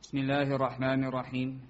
بسم الله الرحمن الرحيم.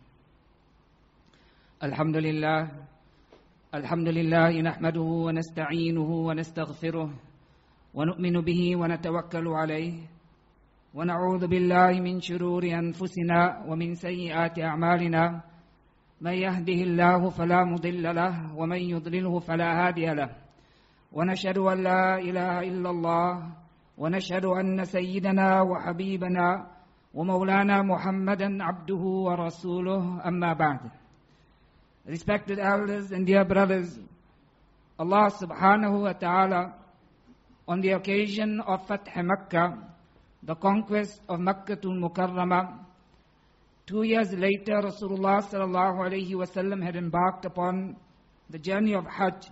الحمد لله نحمده ونستعينه ونستغفره ونؤمن به ونتوكل عليه ونعوذ بالله من شرور أنفسنا ومن سيئات أعمالنا من يهده الله فلا مضل له ومن يضلله فلا هادي له ونشهد أن لا إله إلا الله ونشهد أن سيدنا وحبيبنا ومولانا محمدا عبده ورسوله أما بعد. Respected elders and dear brothers, Allah subhanahu wa ta'ala, on the occasion of Fath Makkah, the conquest of Makkatul Mukarramah, 2 years later Rasulullah sallallahu alayhi wa sallam had embarked upon the journey of Hajj.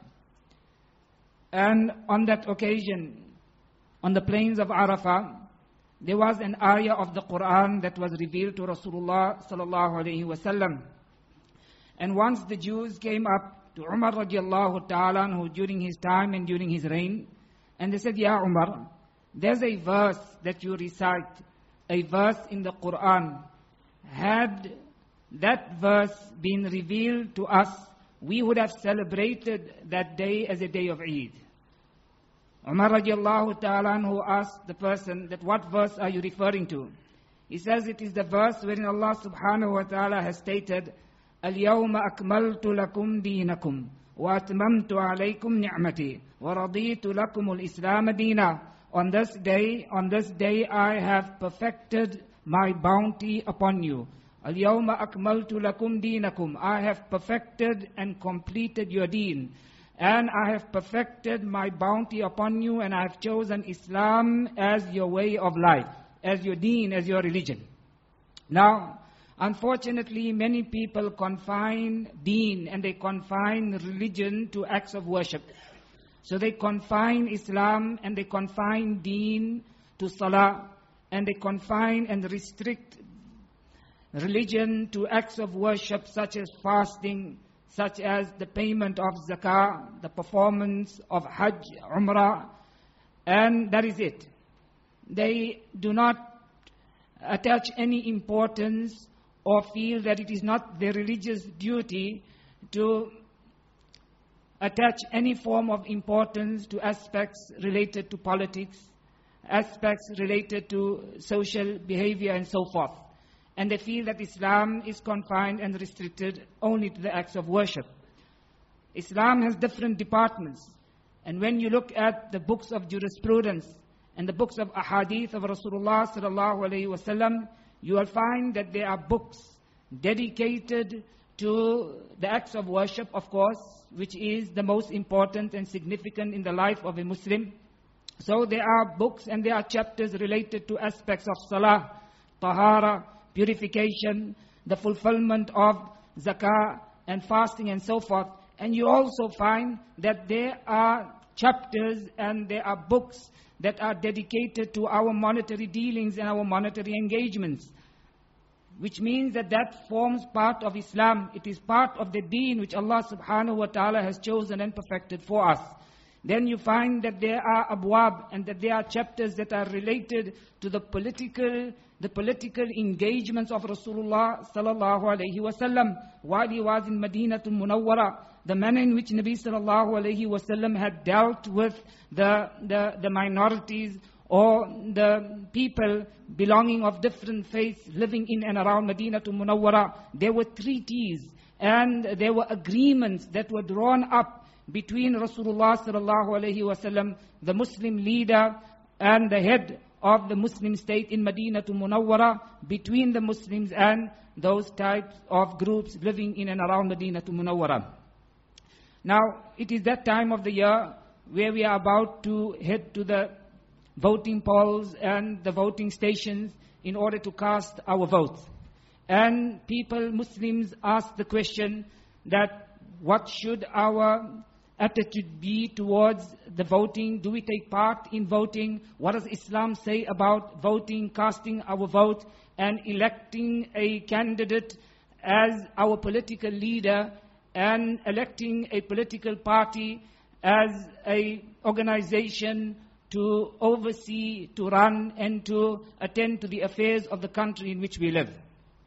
And on that occasion, on the plains of Arafah, there was an ayah of the Quran that was revealed to Rasulullah sallallahu alayhi wa sallam. And once the Jews came up to Umar radiallahu ta'ala anhu during his time and during his reign, and they said, Ya Umar, there's a verse that you recite, a verse in the Quran. Had that verse been revealed to us, we would have celebrated that day as a day of Eid. Umar radiallahu ta'ala anhu asked the person that what verse are you referring to? He says it is the verse wherein Allah subhanahu wa ta'ala has stated, اليوم أكملت لكم دينكم وأتممت عليكم نعمتي ورضيت لكم الإسلام دينا. On this day I have perfected my bounty upon you. اليوم أكملت لكم دينكم, I have perfected and completed your deen. And I have perfected my bounty upon you, and I have chosen Islam as your way of life, as your deen, as your religion. Now, unfortunately, many people confine deen and they confine religion to acts of worship. So they confine Islam and they confine deen to salah, and they confine and restrict religion to acts of worship such as fasting, such as the payment of zakah, the performance of hajj, umrah, and that is it. They do not attach any importance or feel that it is not their religious duty to attach any form of importance to aspects related to politics, aspects related to social behavior and so forth. And they feel that Islam is confined and restricted only to the acts of worship. Islam has different departments. And when you look at the books of jurisprudence and the books of ahadith of Rasulullah sallallahu alayhi wa sallam, you will find that there are books dedicated to the acts of worship, of course, which is the most important and significant in the life of a Muslim. So there are books and there are chapters related to aspects of salah, tahara, purification, the fulfillment of zakah and fasting and so forth. And you also find that there are chapters and there are books that are dedicated to our monetary dealings and our monetary engagements, which means that that forms part of Islam. It is part of the deen which Allah subhanahu wa ta'ala has chosen and perfected for us. Then you find that there are abwab and that there are chapters that are related to the political engagements of Rasulullah sallallahu alayhi wa sallam while he was in Madinatul Munawwara, the manner in which Nabi sallallahu alayhi wa sallam had dealt with the minorities or the people belonging of different faiths living in and around Madinatul Munawwara. There were treaties and there were agreements that were drawn up between Rasulullah sallallahu alayhi wa sallam, the Muslim leader and the head of the Muslim state in Madinatul Munawwara, between the Muslims and those types of groups living in and around Madinatul Munawwara. Now, it is that time of the year where we are about to head to the voting polls and the voting stations in order to cast our votes. And people, Muslims, ask the question that what should our attitude be towards the voting? Do we take part in voting? What does Islam say about voting, casting our vote, and electing a candidate as our political leader, and electing a political party as an organization to oversee, to run, and to attend to the affairs of the country in which we live?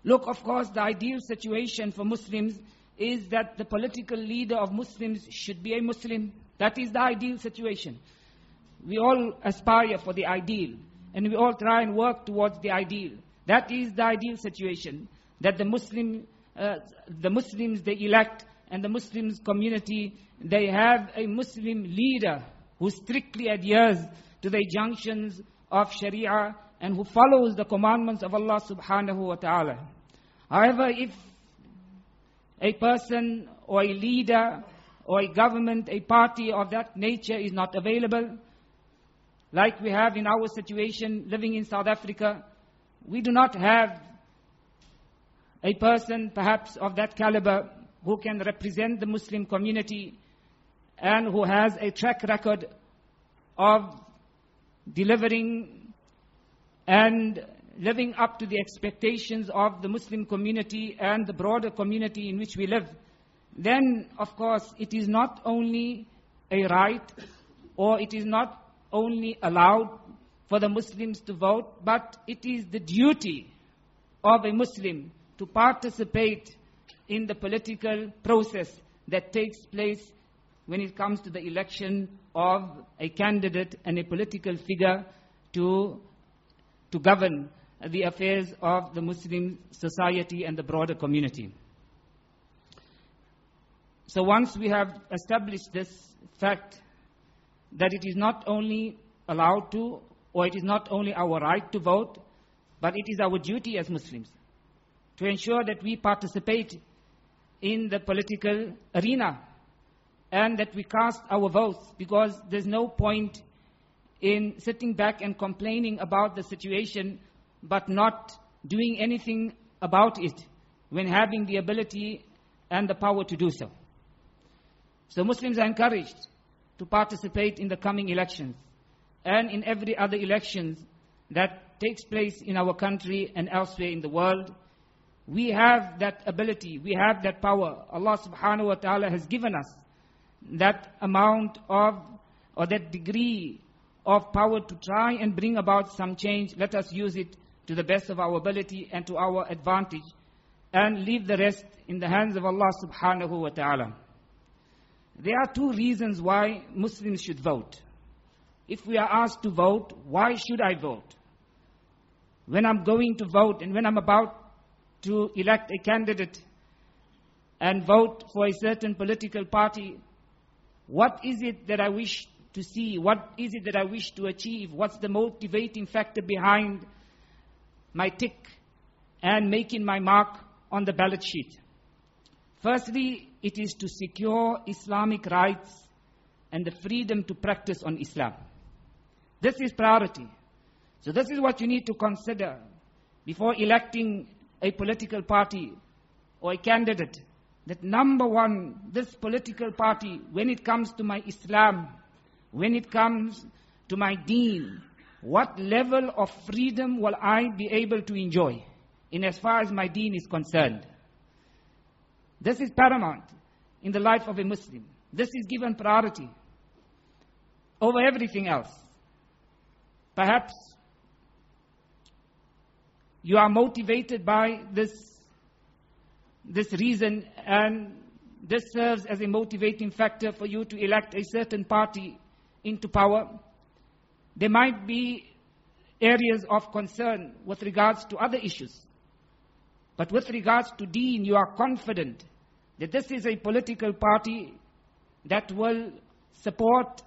Look, of course, the ideal situation for Muslims is that the political leader of Muslims should be a Muslim. That is the ideal situation. We all aspire for the ideal, and we all try and work towards the ideal. That is the ideal situation, that the Muslims they elect, and the Muslims community, they have a Muslim leader who strictly adheres to the injunctions of Sharia and who follows the commandments of Allah subhanahu wa ta'ala. However, if a person or a leader or a government, a party of that nature is not available, like we have in our situation living in South Africa, we do not have a person perhaps of that caliber who can represent the Muslim community and who has a track record of delivering and living up to the expectations of the Muslim community and the broader community in which we live. Then, of course, it is not only a right or it is not only allowed for the Muslims to vote, but it is the duty of a Muslim to participate in the political process that takes place when it comes to the election of a candidate and a political figure to govern the affairs of the Muslim society and the broader community. So once we have established this fact, that it is not only allowed to, or it is not only our right to vote, but it is our duty as Muslims to ensure that we participate in the political arena and that we cast our votes, because there's no point in sitting back and complaining about the situation but not doing anything about it when having the ability and the power to do so. So Muslims are encouraged to participate in the coming elections and in every other elections that takes place in our country and elsewhere in the world. We have that ability, we have that power. Allah subhanahu wa ta'ala has given us that amount of, or that degree of power to try and bring about some change. Let us use it to the best of our ability and to our advantage, and leave the rest in the hands of Allah subhanahu wa ta'ala. There are two reasons why Muslims should vote. If we are asked to vote, why should I vote? When I'm going to vote and when I'm about to elect a candidate and vote for a certain political party, what is it that I wish to see? What is it that I wish to achieve? What's the motivating factor behind my tick and making my mark on the ballot sheet? Firstly, it is to secure Islamic rights and the freedom to practice on Islam. This is priority. So this is what you need to consider before electing a political party or a candidate. That number one, this political party, when it comes to my Islam, when it comes to my deen, what level of freedom will I be able to enjoy in as far as my deen is concerned? This is paramount in the life of a Muslim. This is given priority over everything else. Perhaps you are motivated by this reason, and this serves as a motivating factor for you to elect a certain party into power. There might be areas of concern with regards to other issues. But with regards to deen, you are confident that this is a political party that will support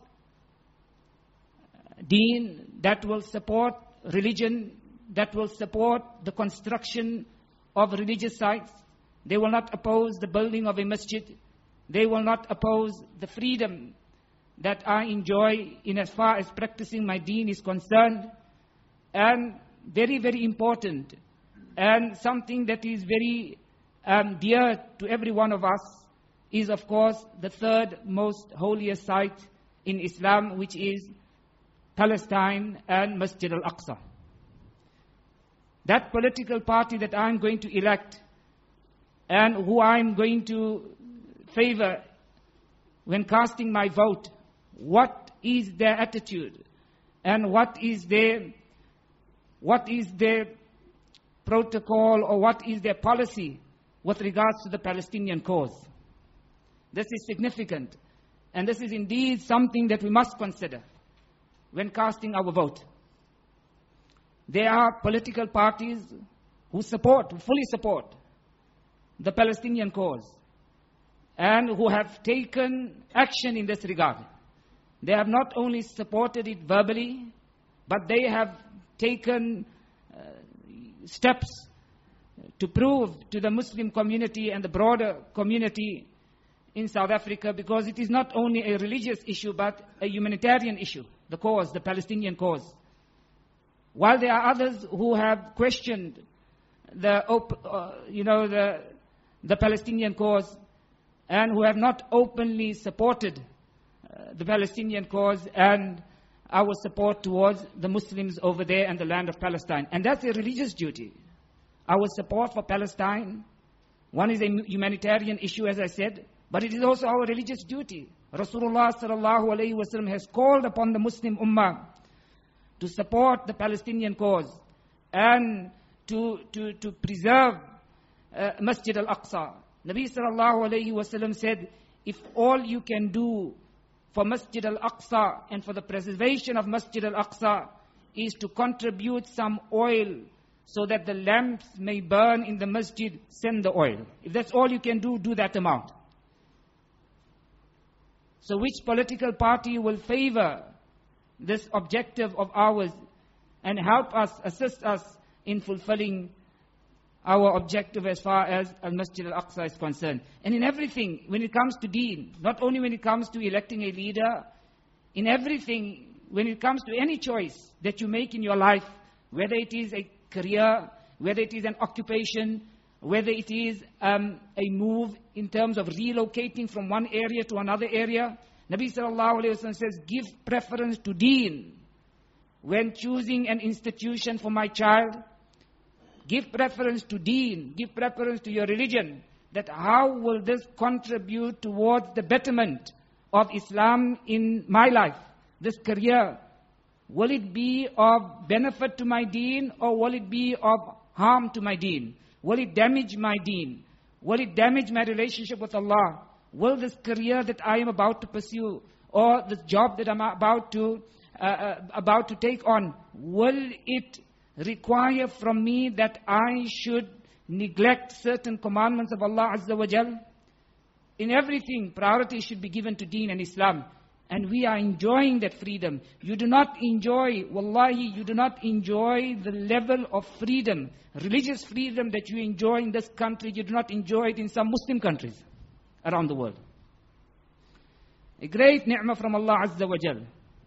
deen, that will support religion, that will support the construction of religious sites. They will not oppose the building of a masjid. They will not oppose the freedom that I enjoy in as far as practicing my deen is concerned. And very, very important, and something that is very dear to every one of us, is of course the third most holiest site in Islam, which is Palestine and Masjid al-Aqsa. That political party that I'm going to elect and who I'm going to favor when casting my vote, what is their attitude and what is their protocol or what is their policy with regards to the Palestinian cause. This is significant, and this is indeed something that we must consider when casting our vote. There are political parties who fully support the Palestinian cause and who have taken action in this regard. They have not only supported it verbally, but they have taken steps to prove to the Muslim community and the broader community in South Africa, because it is not only a religious issue but a humanitarian issue, the cause, the Palestinian cause. While there are others who have questioned the Palestinian cause and who have not openly supported the Palestinian cause and our support towards the Muslims over there and the land of Palestine. And that's a religious duty. Our support for Palestine, one is a humanitarian issue, as I said, but it is also our religious duty. Rasulullah sallallahu alayhi wa sallam has called upon the Muslim Ummah to support the Palestinian cause and to preserve Masjid al-Aqsa. Nabi sallallahu alayhi wa sallam said, if all you can do for Masjid al-Aqsa and for the preservation of Masjid al-Aqsa is to contribute some oil so that the lamps may burn in the masjid, send the oil. If that's all you can do, do that amount. So which political party will favor this objective of ours and help us, assist us in fulfilling our objective as far as Al-Masjid Al-Aqsa is concerned? And in everything, when it comes to deen, not only when it comes to electing a leader, in everything, when it comes to any choice that you make in your life, whether it is a career, whether it is an occupation, whether it is a move in terms of relocating from one area to another area, Nabi sallallahu alayhi wa sallam says, give preference to deen. When choosing an institution for my child, give preference to deen, give preference to your religion, that how will this contribute towards the betterment of Islam in my life, this career? Will it be of benefit to my deen or will it be of harm to my deen? Will it damage my deen? Will it damage my relationship with Allah? Will this career that I am about to pursue or this job that I'm about to take on, will it require from me that I should neglect certain commandments of Allah Azza wa Jal? In everything, priority should be given to deen and Islam. And we are enjoying that freedom. You do not enjoy, wallahi, you do not enjoy the level of freedom, religious freedom that you enjoy in this country. You do not enjoy it in some Muslim countries around the world. A great ni'mah from Allah Azza wa Jal.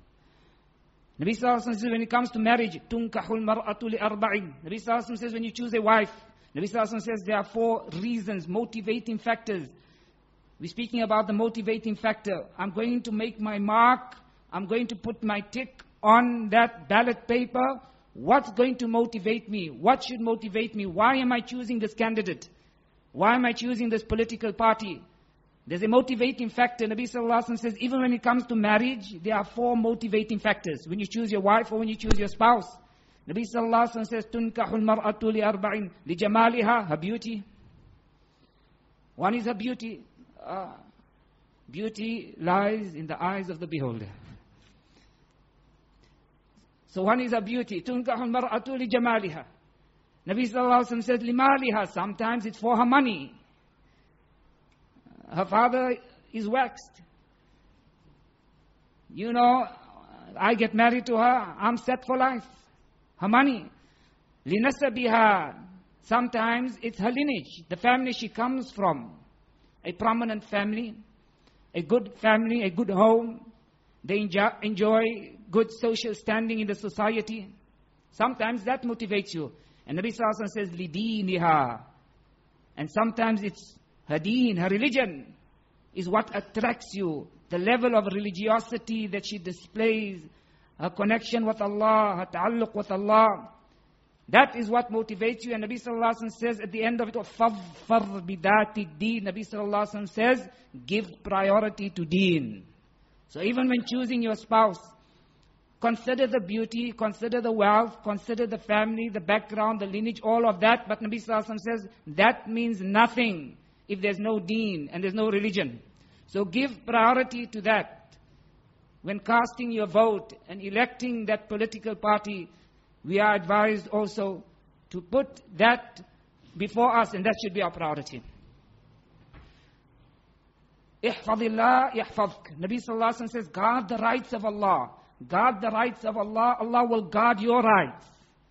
Nabi Sallallahu Alaihi Wasallam says when it comes to marriage, تُنْكَحُ الْمَرْأَةُ لِأَرْبَعٍ. Nabi Sallallahu Alaihi Wasallam says when you choose a wife, Nabi Sallallahu Alaihi Wasallam says there are 4 reasons, motivating factors. We're speaking about the motivating factor. I'm going to make my mark. I'm going to put my tick on that ballot paper. What's going to motivate me? What should motivate me? Why am I choosing this candidate? Why am I choosing this political party? There's a motivating factor. Nabi Sallallahu Alaihi Wasallam says even when it comes to marriage, there are 4 motivating factors. When you choose your wife or when you choose your spouse. Nabi Sallallahu Alaihi Wasallam says, تُنْكَحُ الْمَرْأَةُ لِأَرْبَعٍ لِجَمَالِهَا, her beauty. One is her beauty. Beauty lies in the eyes of the beholder. So one is her beauty. تُنْكَحُ الْمَرْأَةُ لِجَمَالِهَا. Nabi Sallallahu Alaihi Wasallam says, لِمَالِهَا. Sometimes it's for her money. Her father is waxed. You know, I get married to her, I'm set for life. Her money. لِنَسَبِهَا. Sometimes it's her lineage, the family she comes from. A prominent family, a good home. They enjoy good social standing in the society. Sometimes that motivates you. And Nabi Sallallahu Alaihi Wasallam says, لِدِينِهَا. And sometimes it's her deen, her religion is what attracts you. The level of religiosity that she displays, her connection with Allah, her ta'alluq with Allah. That is what motivates you. And Nabi Sallallahu Alaihi Wasallam says at the end of it, فَظْفَرْ بِذَاتِ الدِّينِ. Nabi Sallallahu Alaihi Wasallam says, give priority to deen. So even when choosing your spouse, consider the beauty, consider the wealth, consider the family, the background, the lineage, all of that. But Nabi Sallallahu Alaihi Wasallam says, that means nothing if there's no deen and there's no religion. So give priority to that. When casting your vote and electing that political party, we are advised also to put that before us, and that should be our priority. Ihfadillah yahfadk. Nabi Sallallahu Alaihi Wasallam says, guard the rights of Allah. Guard the rights of Allah. Allah will guard your rights.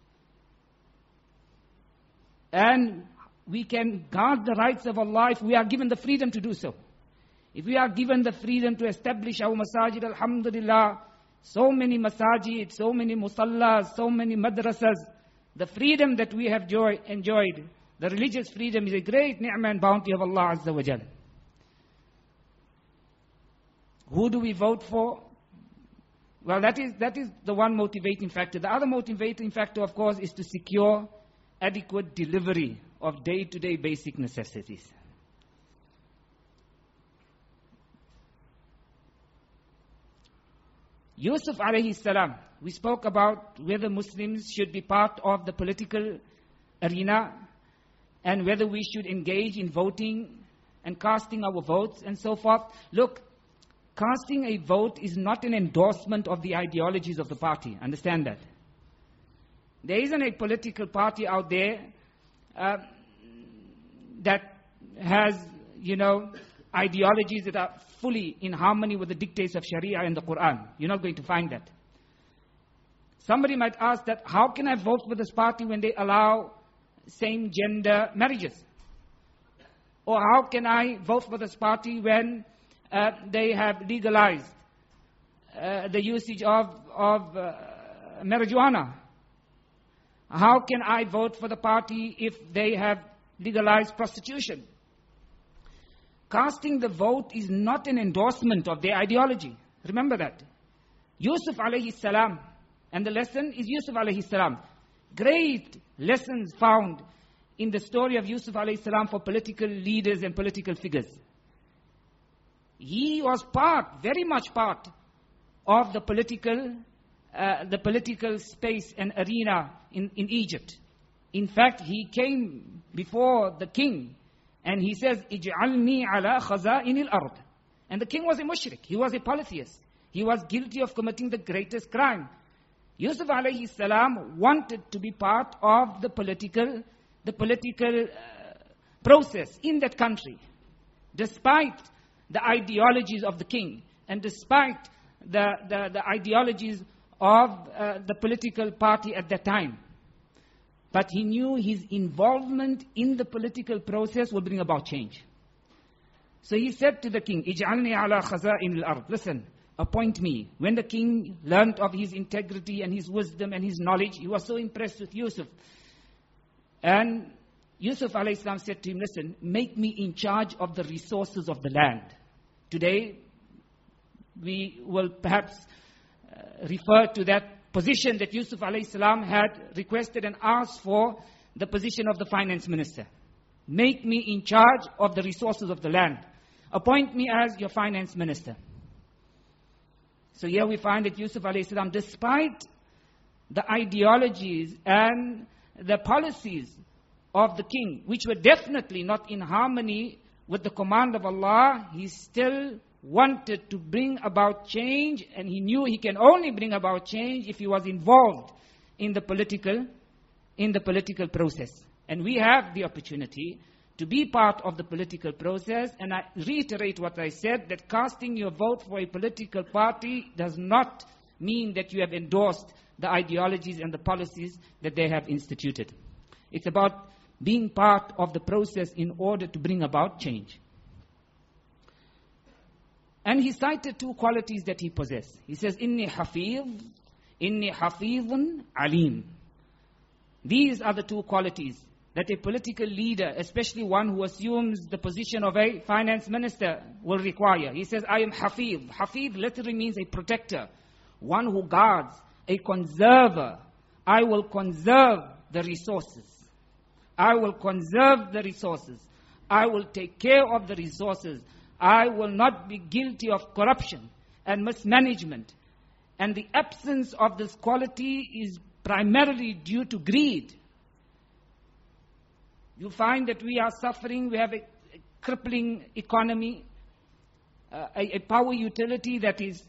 And we can guard the rights of Allah if we are given the freedom to do so. If we are given the freedom to establish our masajid, alhamdulillah, so many masajid, so many musallas, so many madrasas, the freedom that we have enjoyed, the religious freedom is a great ni'mah and bounty of Allah Azza wa Jal. Who do we vote for? Well, that is the one motivating factor. The other motivating factor, of course, is to secure adequate delivery of day-to-day basic necessities. Yusuf alayhi salam, we spoke about whether Muslims should be part of the political arena and whether we should engage in voting and casting our votes and so forth. Look, casting a vote is not an endorsement of the ideologies of the party. Understand that. There isn't a political party out there that has, ideologies that are fully in harmony with the dictates of Sharia and the Quran. You're not going to find that. Somebody might ask that, how can I vote for this party when they allow same-gender marriages? Or how can I vote for this party when they have legalized the usage of marijuana? How can I vote for the party if they have legalized prostitution? Casting the vote is not an endorsement of their ideology. Remember that. Yusuf alayhi salam, and the lesson is Yusuf alayhi salam. Great lessons found in the story of Yusuf alayhi salam for political leaders and political figures. He was very much part of the political space and arena in Egypt. In fact, he came before the king and he says, "Ij'alni ala khaza'inil ard." And the king was a mushrik. He was a polytheist. He was guilty of committing the greatest crime. Yusuf alayhi salam wanted to be part of the political process in that country, despite the ideologies of the king and despite the ideologies of the political party at that time. But he knew his involvement in the political process will bring about change. So he said to the king, "Ij'alni ala khaza'in al-ard." Listen, appoint me. When the king learned of his integrity and his wisdom and his knowledge, he was so impressed with Yusuf. And Yusuf alayhi salam said to him, "Listen, make me in charge of the resources of the land." Today, we will perhaps refer to that position that Yusuf alayhi salam had requested and asked for, the position of the finance minister. Make me in charge of the resources of the land. Appoint me as your finance minister. So here we find that Yusuf alayhi salam, despite the ideologies and the policies of the king, which were definitely not in harmony with the command of Allah, he still wanted to bring about change, and he knew he can only bring about change if he was involved in the political process. And we have the opportunity to be part of the political process, and I reiterate what I said, that casting your vote for a political party does not mean that you have endorsed the ideologies and the policies that they have instituted. It's about being part of the process in order to bring about change. And he cited two qualities that he possessed. He says, "Inni hafidhun alim." These are the two qualities that a political leader, especially one who assumes the position of a finance minister, will require. He says, "I am hafidh." Hafidh literally means a protector, one who guards, a conserver. I will conserve the resources. I will conserve the resources. I will take care of the resources. I will not be guilty of corruption and mismanagement And the absence of this quality is primarily due to greed. You find that we are suffering, we have a crippling economy, a power utility that is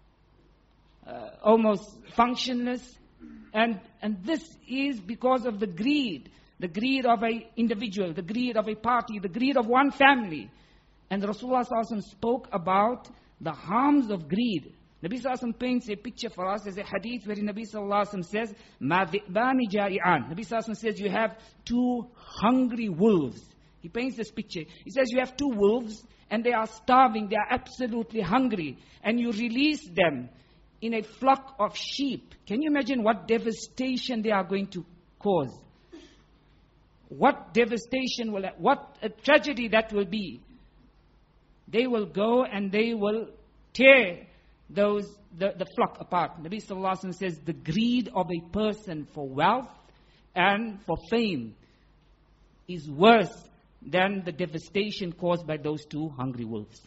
almost functionless. And this is because of the greed of an individual, the greed of a party, the greed of one family. And Rasulullah ﷺ spoke about the harms of greed. Nabi ﷺ paints a picture for us as a hadith where Nabi ﷺ says, مَا ذِئْبَانِ جَائِعَانِ. Nabi ﷺ says, you have two hungry wolves. He paints this picture. He says, you have two wolves and they are starving, they are absolutely hungry. And you release them in a flock of sheep. Can you imagine what devastation they are going to cause? What devastation what a tragedy that will be. They will go and they will tear the flock apart. Nabi Sallallahu Alaihi Wasallam says, the greed of a person for wealth and for fame is worse than the devastation caused by those two hungry wolves.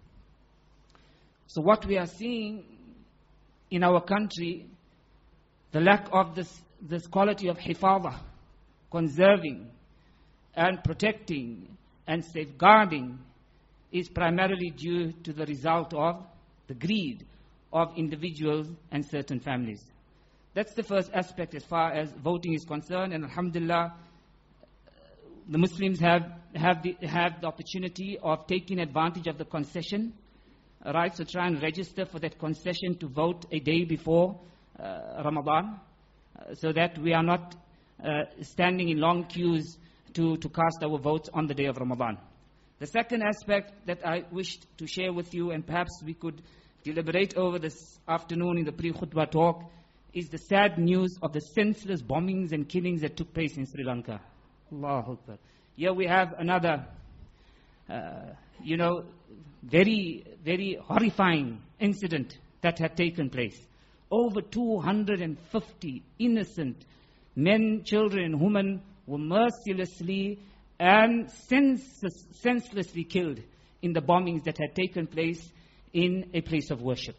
So what we are seeing in our country, the lack of this quality of hifadah, conserving and protecting and safeguarding, is primarily due to the result of the greed of individuals and certain families. That's the first aspect as far as voting is concerned. And alhamdulillah, the Muslims have the opportunity of taking advantage of the concession, right? So try and register for that concession to vote a day before Ramadan, so that we are not standing in long queues to cast our votes on the day of Ramadan. The second aspect that I wished to share with you, and perhaps we could deliberate over this afternoon in the pre-khutbah talk, is the sad news of the senseless bombings and killings that took place in Sri Lanka. Allahu Akbar. Here we have another, very, very horrifying incident that had taken place. Over 250 innocent men, children, and women were mercilessly and senselessly killed in the bombings that had taken place in a place of worship.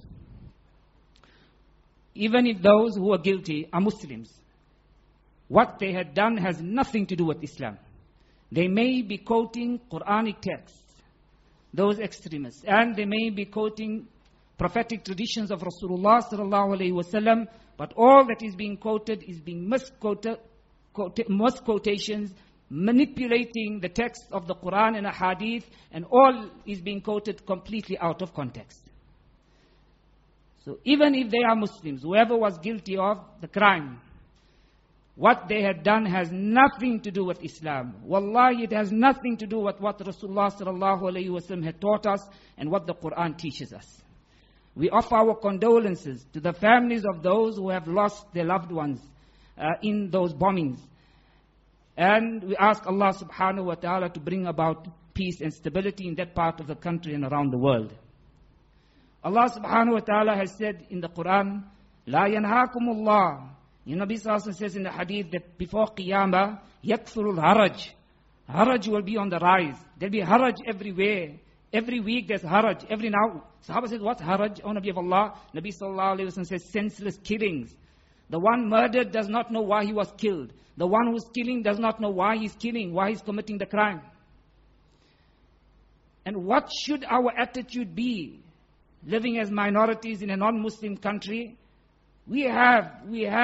Even if those who are guilty are Muslims, what they had done has nothing to do with Islam. They may be quoting Quranic texts, those extremists, and they may be quoting prophetic traditions of Rasulullah sallallahu alaihi wasallam, but all that is being quoted is being misquotations, manipulating the text of the Quran and a hadith, and all is being quoted completely out of context. So even if they are Muslims, whoever was guilty of the crime, what they had done has nothing to do with Islam. Wallahi, it has nothing to do with what Rasulullah sallallahu alaihi wasallam had taught us and what the Quran teaches us. We offer our condolences to the families of those who have lost their loved ones in those bombings. And we ask Allah subhanahu wa ta'ala to bring about peace and stability in that part of the country and around the world. Allah subhanahu wa ta'ala has said in the Quran, La yanhaakumullah. Nabi sallallahu alaihi wasallam says in the hadith that before Qiyamah, yakthurul haraj. Haraj will be on the rise. There'll be haraj everywhere. Every week there's haraj. Every now. Sahaba says, what's haraj? O Nabi of Allah. Nabi sallallahu alaihi wasallam says, senseless killings. The one murdered does not know why he was killed. The one who's killing does not know why he's killing, why he's committing the crime. And what should our attitude be living as minorities in a non-Muslim country? We have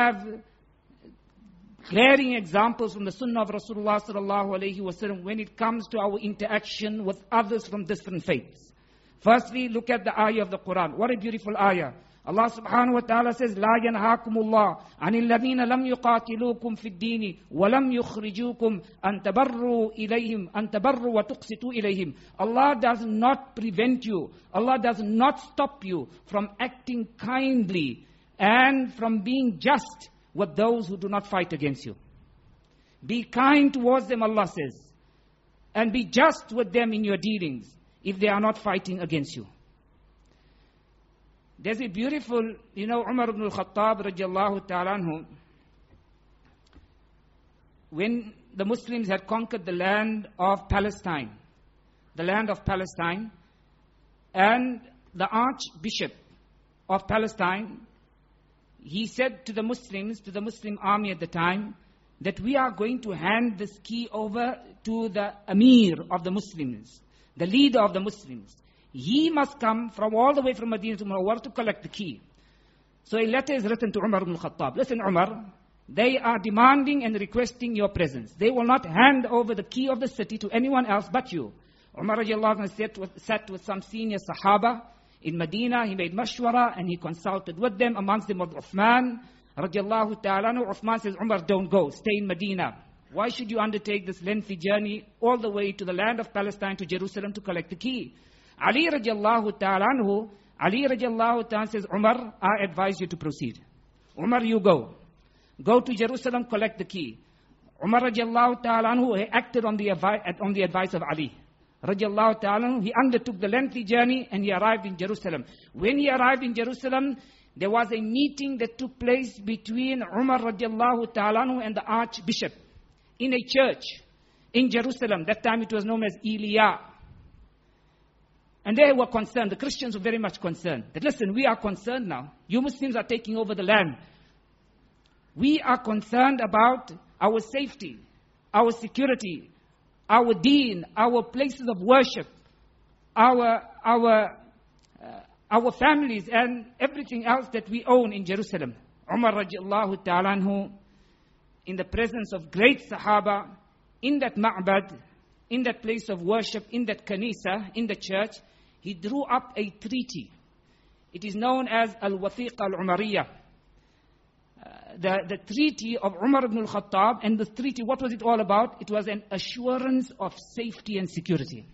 glaring examples from the Sunnah of Rasulullah sallallahu alaihi wasallam when it comes to our interaction with others from different faiths. Firstly, look at the ayah of the Quran. What a beautiful ayah. Allah subhanahu wa ta'ala says, لا ينهاكم الله عن الذين لم يقاتلوكم في الدين ولم يخرجوكم أن تبروا إليهم أن تبروا وتقسطوا إليهم. Allah does not prevent you. Allah does not stop you from acting kindly and from being just with those who do not fight against you. Be kind towards them, Allah says, and be just with them in your dealings if they are not fighting against you. There's a beautiful, Umar ibn al-Khattab radiallahu ta'ala anhu, when the Muslims had conquered the land of Palestine, and the Archbishop of Palestine he said to the Muslims, to the Muslim army at the time, that we are going to hand this key over to the Amir of the Muslims, the leader of the Muslims. He must come from all the way from Medina to Munawwar to collect the key. So a letter is written to Umar ibn al-Khattab. Listen, Umar, they are demanding and requesting your presence. They will not hand over the key of the city to anyone else but you. Umar radiallahu anhu sat with some senior Sahaba in Medina. He made mashwara and he consulted with them. Amongst them was Uthman radiallahu ta'ala anhu. Uthman says, Umar, don't go. Stay in Medina. Why should you undertake this lengthy journey all the way to the land of Palestine, to Jerusalem, to collect the key? Ali radiallahu ta'ala anhu, Ali radiallahu ta'ala says, Umar, I advise you to proceed. Umar, you go. Go to Jerusalem, collect the key. Umar radiallahu ta'ala anhu, he acted on the advice of Ali radiallahu ta'ala anhu. He undertook the lengthy journey and he arrived in Jerusalem. When he arrived in Jerusalem, there was a meeting that took place between Umar radiallahu ta'ala anhu and the Archbishop in a church in Jerusalem. That time it was known as Iliya. And they were concerned, the Christians were very much concerned, that listen, we are concerned now. You Muslims are taking over the land. We are concerned about our safety, our security, our deen, our places of worship, our families and everything else that we own in Jerusalem. Umar radiallahu ta'ala anhu, in the presence of great Sahaba, in that ma'bad, in that place of worship, in that kanisa, in the church, he drew up a treaty. It is known as Al-Wathiqa Al-Umariyah. The treaty of Umar ibn al-Khattab, and the treaty, what was it all about? It was an assurance of safety and security.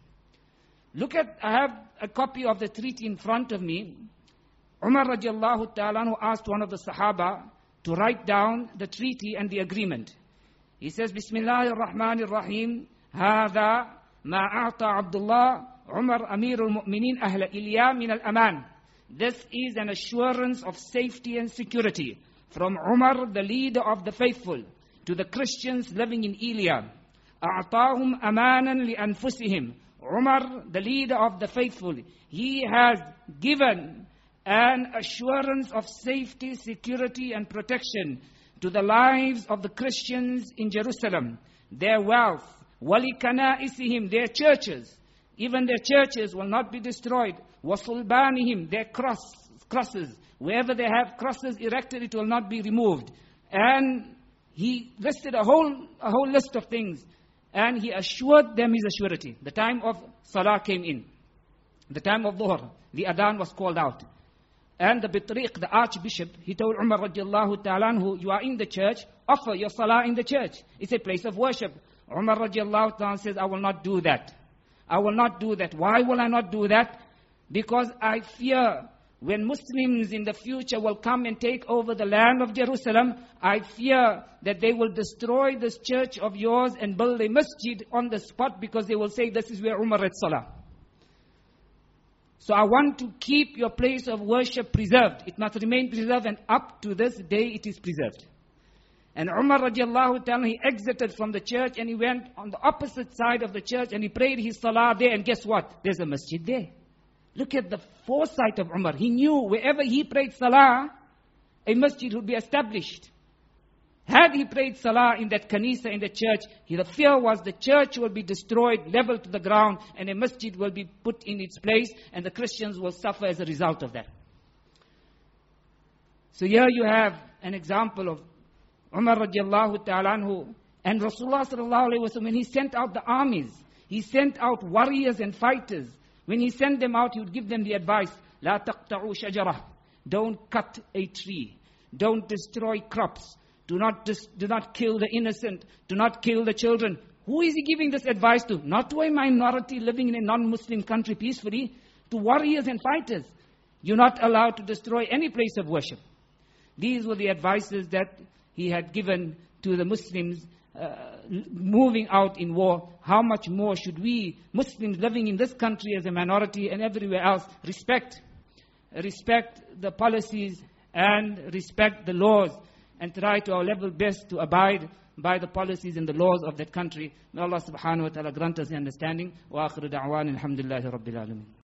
I have a copy of the treaty in front of me. Umar radiallahu ta'ala anhu asked one of the Sahaba to write down the treaty and the agreement. He says, Bismillahir Rahmanir Rahim, هذا ما أعطى عبد الله عمر أمير المؤمنين أهل إليا من الأمان. This is an assurance of safety and security from Umar, the leader of the faithful, to the Christians living in Ilya. أعطاهم أمانا لأنفسهم. Umar, the leader of the faithful, he has given an assurance of safety, security and protection to the lives of the Christians in Jerusalem, their wealth, وَلِكَنَائِسِهِمْ, their churches, even their churches will not be destroyed, وَصُلْبَانِهِمْ, their crosses, wherever they have crosses erected, it will not be removed. And he listed a whole list of things, and he assured them his assurity. The time of Salah came in, the time of Dhuhr, the Adhan was called out. And the Bitriq, the Archbishop, he told Umar radiallahu ta'ala anhu, you are in the church, offer your salah in the church. It's a place of worship. Umar radiallahu ta'ala says, I will not do that. I will not do that. Why will I not do that? Because I fear when Muslims in the future will come and take over the land of Jerusalem, I fear that they will destroy this church of yours and build a masjid on the spot, because they will say this is where Umar read salah. So I want to keep your place of worship preserved. It must remain preserved, and up to this day it is preserved. And Umar radiallahu ta'ala, he exited from the church and he went on the opposite side of the church and he prayed his salah there, and guess what? There's a masjid there. Look at the foresight of Umar. He knew wherever he prayed salah, a masjid would be established. Had he prayed salah in that kanisa, in the church, the fear was the church will be destroyed, leveled to the ground, and a masjid will be put in its place, and the Christians will suffer as a result of that. So here you have an example of Umar radiallahu ta'ala anhu, and Rasulullah sallallahu alayhi wa sallam, when he sent out the armies, he sent out warriors and fighters. When he sent them out, he would give them the advice, لا تقطعوا شجرة, don't cut a tree, don't destroy crops, do not kill the innocent, do not kill the children. Who is he giving this advice to? Not to a minority living in a non-Muslim country peacefully, to warriors and fighters. You're not allowed to destroy any place of worship. These were the advices that he had given to the Muslims moving out in war. How much more should we, Muslims living in this country as a minority and everywhere else, respect the policies and respect the laws, and try to our level best to abide by the policies and the laws of that country. May Allah subhanahu wa ta'ala grant us the understanding. Wa akhiru da'wan alhamdulillahi rabbil alameen.